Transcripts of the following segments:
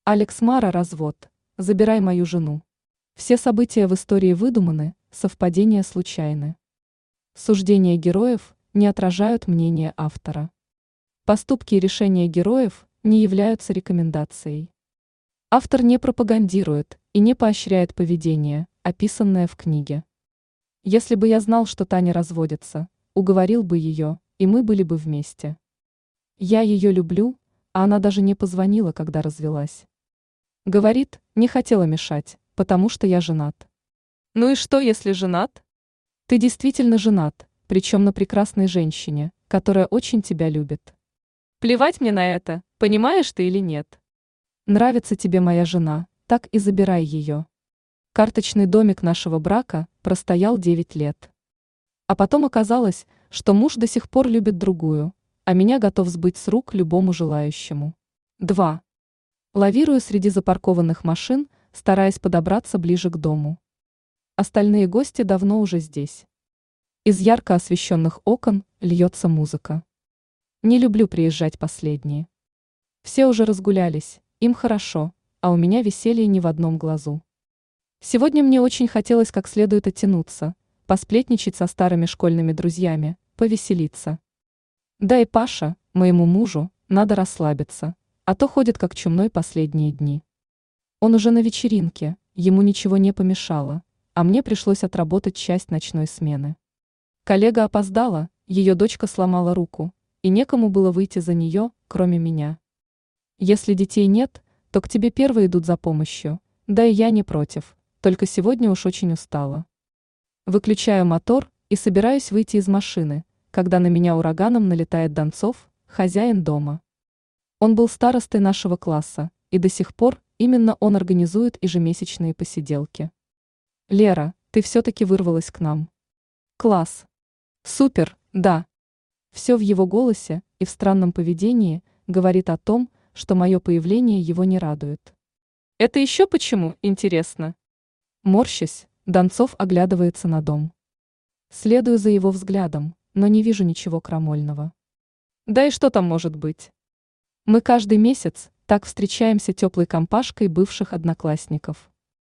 Алекс Мара развод. Забирай мою жену. Все события в истории выдуманы, совпадения случайны. Суждения героев не отражают мнение автора. Поступки и решения героев не являются рекомендацией. Автор не пропагандирует и не поощряет поведение, описанное в книге. Если бы я знал, что Таня разводится, уговорил бы ее, и мы были бы вместе. Я ее люблю, а она даже не позвонила, когда развелась. Говорит, не хотела мешать, потому что я женат. Ну и что, если женат? Ты действительно женат, причем на прекрасной женщине, которая очень тебя любит. Плевать мне на это, понимаешь ты или нет. Нравится тебе моя жена, так и забирай ее. Карточный домик нашего брака простоял 9 лет. А потом оказалось, что муж до сих пор любит другую, а меня готов сбыть с рук любому желающему. 2. Лавирую среди запаркованных машин, стараясь подобраться ближе к дому. Остальные гости давно уже здесь. Из ярко освещенных окон льется музыка. Не люблю приезжать последние. Все уже разгулялись, им хорошо, а у меня веселье не в одном глазу. Сегодня мне очень хотелось как следует оттянуться, посплетничать со старыми школьными друзьями, повеселиться. Да и Паша, моему мужу, надо расслабиться, а то ходит как чумной последние дни. Он уже на вечеринке, ему ничего не помешало, а мне пришлось отработать часть ночной смены. Коллега опоздала, ее дочка сломала руку, и некому было выйти за нее, кроме меня. Если детей нет, то к тебе первые идут за помощью, да и я не против, только сегодня уж очень устала. Выключаю мотор и собираюсь выйти из машины, когда на меня ураганом налетает Донцов, хозяин дома. Он был старостой нашего класса, и до сих пор именно он организует ежемесячные посиделки. Лера, ты все-таки вырвалась к нам. Класс. Супер, да. Все в его голосе и в странном поведении говорит о том, что мое появление его не радует. Это еще почему, интересно? Морщась, Донцов оглядывается на дом. Следую за его взглядом, но не вижу ничего крамольного. Да и что там может быть? Мы каждый месяц так встречаемся теплой компашкой бывших одноклассников.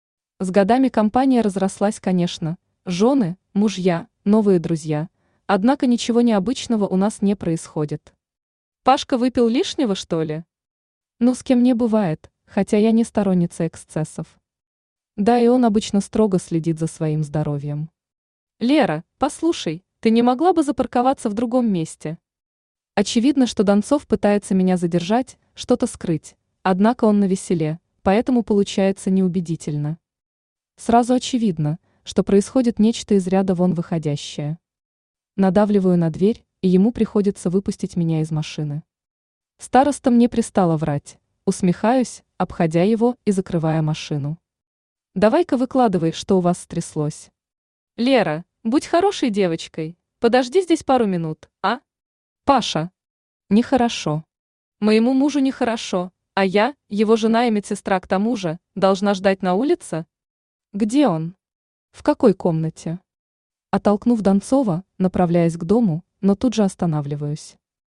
С годами компания разрослась, конечно, жены, мужья, новые друзья, однако ничего необычного у нас не происходит. Пашка выпил лишнего, что ли? Ну, с кем не бывает, хотя я не сторонница эксцессов. Да, и он обычно строго следит за своим здоровьем. Лера, послушай, ты не могла бы запарковаться в другом месте? Очевидно, что Донцов пытается меня задержать, что-то скрыть, однако он навеселе, поэтому получается неубедительно. Сразу очевидно, что происходит нечто из ряда вон выходящее. Надавливаю на дверь, и ему приходится выпустить меня из машины. Староста мне пристало врать, усмехаюсь, обходя его и закрывая машину. Давай-ка выкладывай, что у вас стряслось. Лера, будь хорошей девочкой, подожди здесь пару минут, а? Паша. Нехорошо. Моему мужу нехорошо, а я, его жена и медсестра к тому же, должна ждать на улице? Где он? В какой комнате? Оттолкнув Донцова, направляясь к дому, но тут же останавливаюсь.